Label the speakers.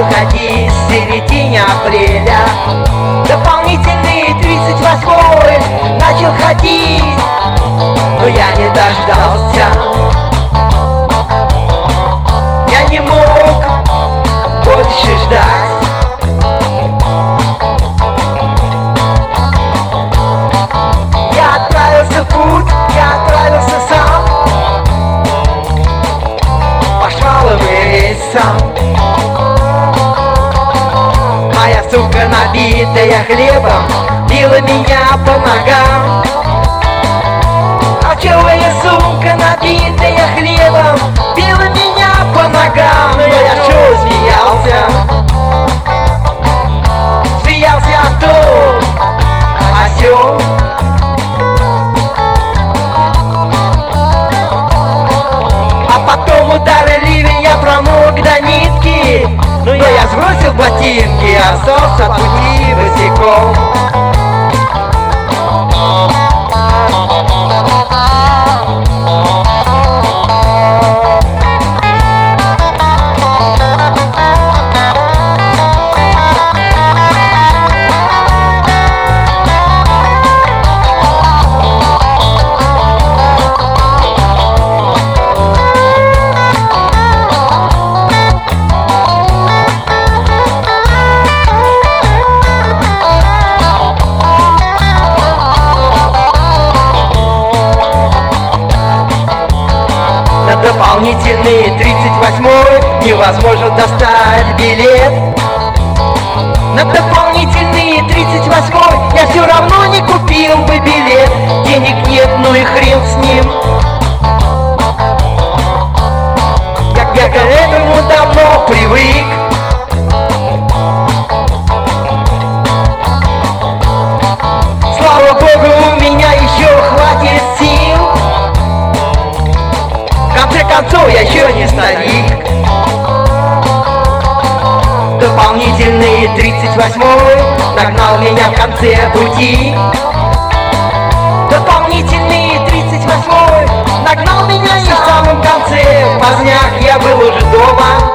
Speaker 1: ходить в середине апреля. Дополнительный 38-й начал ходить, но я не дождался. Я не мог больше ждать. Я отправился в путь, я отправился сам по шваловым рельсам. Моя сумка, набитая хлебом, била меня по ногам. Овчевая сумка, набитая хлебом, била меня по ногам. Но я шел, смеялся, смеялся о том, о сём. А потом ударил ливень, я промок до нитки, но я сбросил ботинки, остался от пути босиком. Дополнительный 38-й невозможно достать билет. На дополнительный 38-й я все равно не купил бы билет. Денег нет, ну и хрен с ним. Я к этому давно привык. Слава Богу, у меня еще хватит сил. В конце концов, я еще не старик. Дополнительный 38-й догнал меня в конце пути. Дополнительный 38-й догнал меня и в самом конце. Поздняк, я был уже дома.